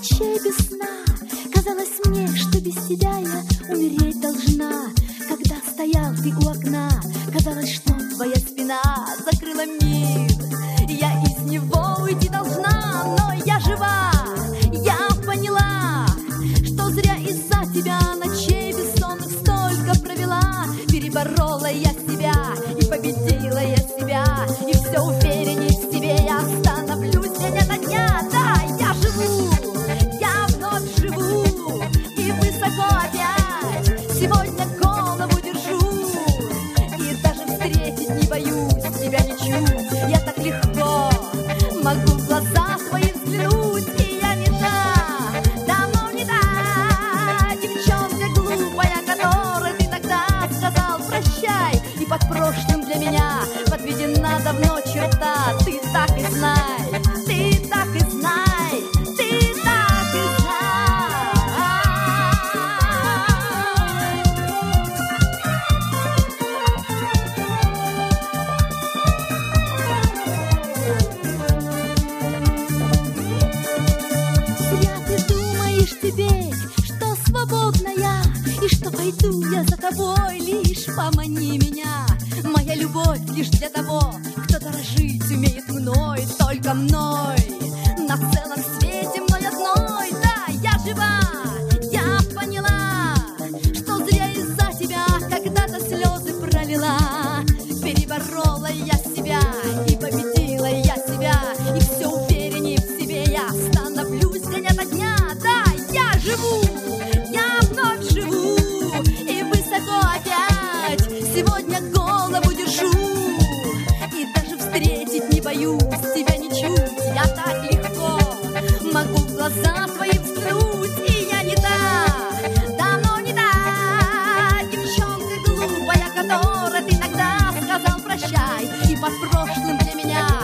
ночей без сна. Казалось мне, что без тебя я умереть должна. Когда стоял ты у окна, казалось, что твоя спина закрыла мир. Я из него уйти должна, но я жива. Я поняла, что зря из-за тебя ночей бессонных столько провела. Переборола я себя и победила я себя, и все уверенней в себе я становлюсь день ото дня. Да, я живу, я вновь живу, и высоко опять сегодня голову держу. И даже встретить не боюсь тебя ничуть. Я так легко могу в глаза твои взглянуть. И я не та, давно не та девчонка глупая, которой ты тогда сказал прощай. И под прошлым для меня подведена давно черта. Ты так и знай, ты так и знай, ты так и зря ты думаешь теперь, что свободна я, и что пойду я за тобой, лишь помани меня. Моя любовь лишь для того, кто дорожить умеет мной, только мной. На целом свете мной одной, да, я жива. Я поняла, что зря из-за тебя когда-то слезы пролила. Переборола я себя и победила я себя, и все уверенней в себе я становлюсь день ото дня. Да, я живу, я вновь живу, и высоко опять сегодня голову держу. И даже встретить не боюсь тебя ничуть. Я так легко могу в глаза твои взглянуть. И я не та, давно не та девчонка глупая, которой ты тогда сказал прощай. И под прошлым для меня